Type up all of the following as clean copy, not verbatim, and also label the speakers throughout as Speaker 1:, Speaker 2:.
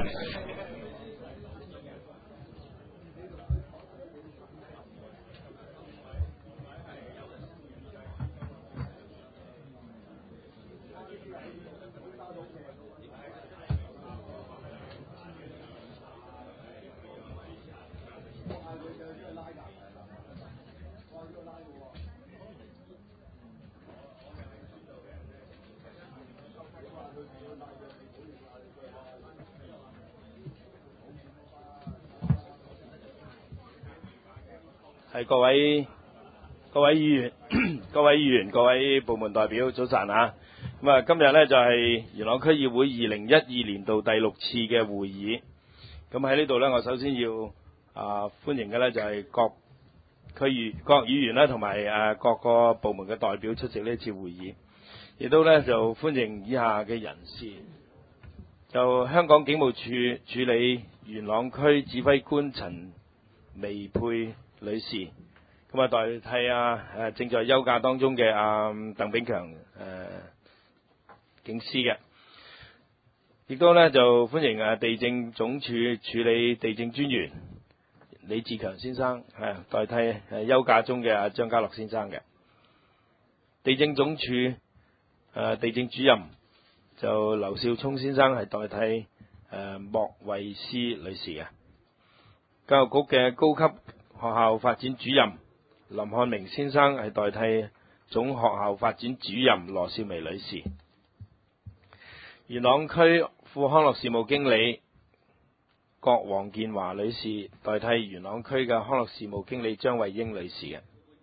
Speaker 1: 係各位議員、各位議員、各位部門代表，早晨啊！咁啊，今日呢就係元朗區議會2012年度第6次嘅會議。咁喺呢度呢，我首先要歡迎嘅呢就係各議員啦，同埋各個部門嘅代表出席呢次會議。亦都呢就歡迎以下嘅人士，就香港警務處處理元朗區指揮官陳薇佩女士，咁啊代替正在休假當中嘅鄧炳強警司嘅，亦都呢就歡迎地政總署處理地政專員李志強先生，代替休假中嘅張家樂先生嘅。地政總署地政主任就劉少聰先生係代替莫慧思女士嘅。教育局嘅高級學校發展主任林漢明先生係代替總學校發展主任羅少薇女士。元朗區副康樂事務經理郭黃建華女士代替元朗區嘅康樂事務經理張慧英女士嘅。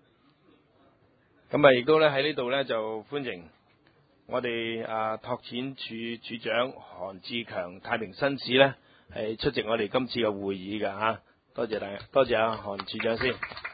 Speaker 1: 咁亦都咧喺呢度呢，就歡迎我哋拓展處處長韓志強太平紳士呢係出席我哋今次嘅會議嘅嚇。多謝大家，多謝韓處長先。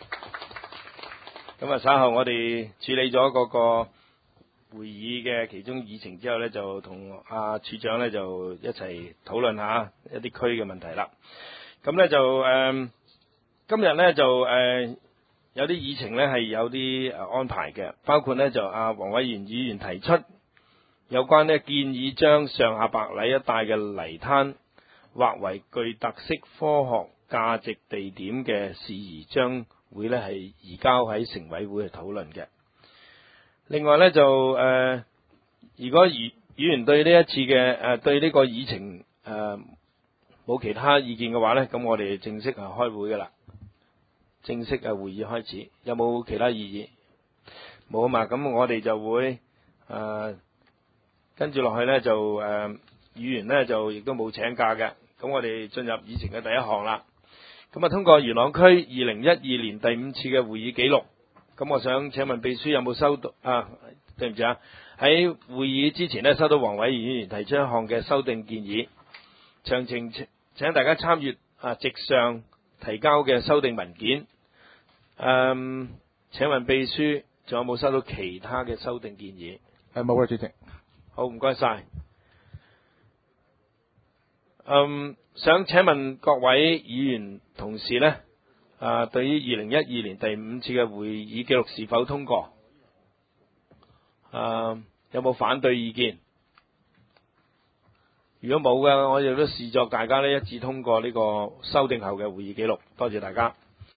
Speaker 1: 咁稍後我哋處理咗嗰個會議嘅其中議程之後呢，就同處長呢就一齊討論下一啲區嘅問題啦。咁呢就今日呢就有啲議程呢係有啲安排嘅，包括呢就黃偉賢議員提出有關呢建議將上下白泥一帶嘅泥灘劃為具特色科學價值地點嘅事宜，將會呢係移交喺城委會去討論嘅。另外呢，就如果議員對呢一次嘅對呢個議程冇其他意見嘅話呢，咁我哋正式開會㗎啦。正式嘅會議開始，有冇其他異議？冇啊嘛，咁我哋就會跟住落去呢，就議員呢就亦都冇請假嘅。咁我哋進入議程嘅第一項啦。咁通過元朗區2012年第5次嘅會議記錄。咁我想請問秘書有冇收到對唔住喺會議之前呢，收到黃偉賢議員提出一項嘅修訂建議，詳情請大家參閱席上提交嘅修訂文件。請問秘書仲有冇收到其他嘅修訂建議？
Speaker 2: 冇嘅，主席。
Speaker 1: 好，唔該晒。想請問各位議員同事呢，對於2012年第5次嘅會議記錄是否通過？有冇反對意見？如果冇嘅，我亦都視作大家呢一致通過呢個修訂後嘅會議記錄。多謝大家。